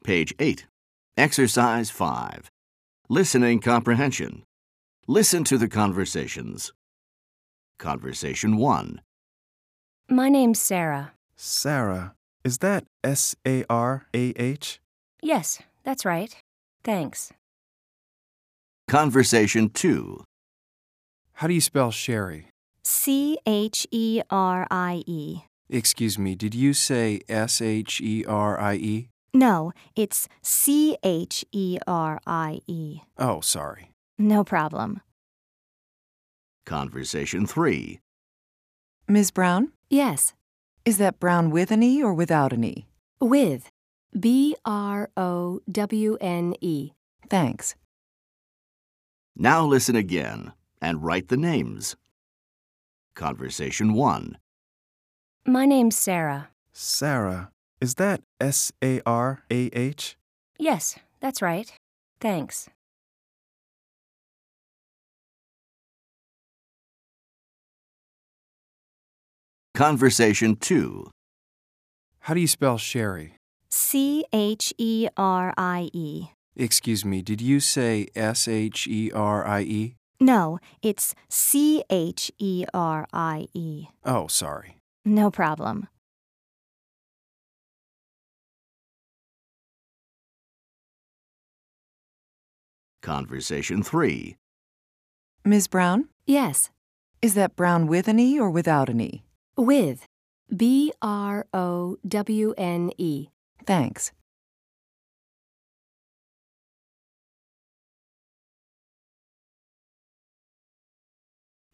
Page 8. Exercise 5. Listening comprehension. Listen to the conversations. Conversation 1. My name's Sarah. Sarah. Is that S-A-R-A-H? Yes, that's right. Thanks. Conversation 2. How do you spell Sherry? Cherie. Excuse me, did you say S-H-E-R-I-E? No, it's Cherie. Oh, sorry. No problem. Conversation 3. Ms. Brown? Yes, Is that Brown with an E or without an E? with. Browne. Thanks. Now listen again and write the names. Conversation 1. My name's Sarah. Sarah. Is that S-A-R-A-H? Yes, that's right. Thanks. Conversation 2. How do you spell Sherry? Cherie. Excuse me, did you say S-H-E-R-I-E? No, it's Cherie. Oh, sorry. No problem. Conversation 3. Ms. Brown? Yes, Is that Brown with an E or without an E? with. Browne. Thanks.